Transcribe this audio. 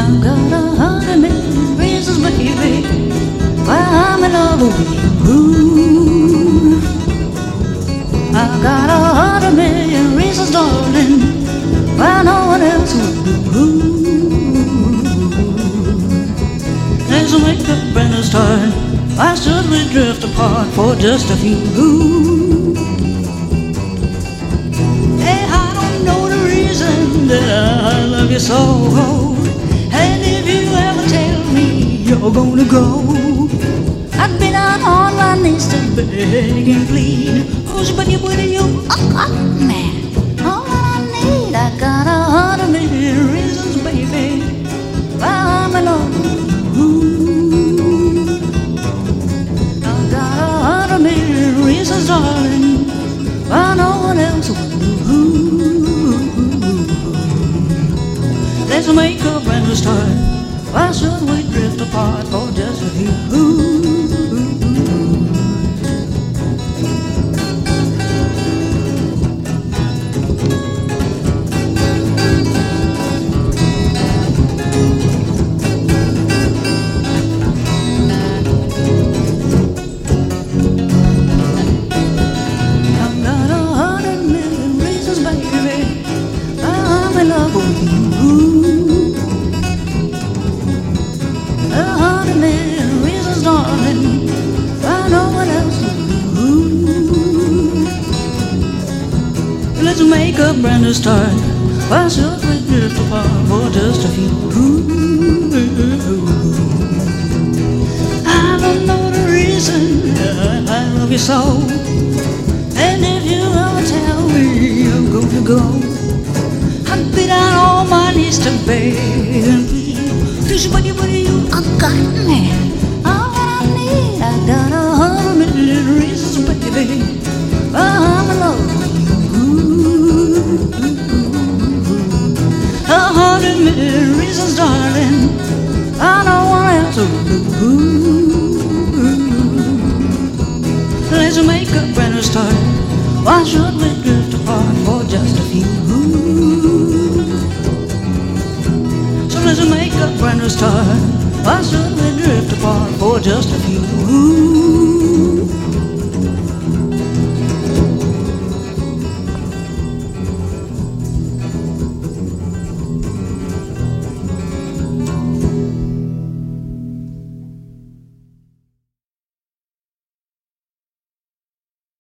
I've got 100 million reasons, baby, why I'm in love with you. I've got 100 million reasons, darling, why no one else would do. Let's make a brand new start. Why should we drift apart for just a few? Hey, I don't know the reason that I love you so. And if you ever tell me you're gonna go, I'd be down on my knees to beg and plead. Who's but you with you? Man, all that I need, I got 100 million reasons, baby, why I'm in love with you. I've got 100 million reasons, darling, why no one else would do. Let's make a brand new start. Why should we drift apart for just a few? I've got 100 million reasons, baby, why I'm in love with you. 100 million reasons, darling, why no one else would do. Let's make a brand new start. Why should we drift apart for just a few? I don't know the reason I love you so. And if you ever tell me I'm gonna go, I'd be down on my knees to beg and plead. Please, buddy, you, I got me. All that I need, I got 100 million reasons, baby, I'm in love.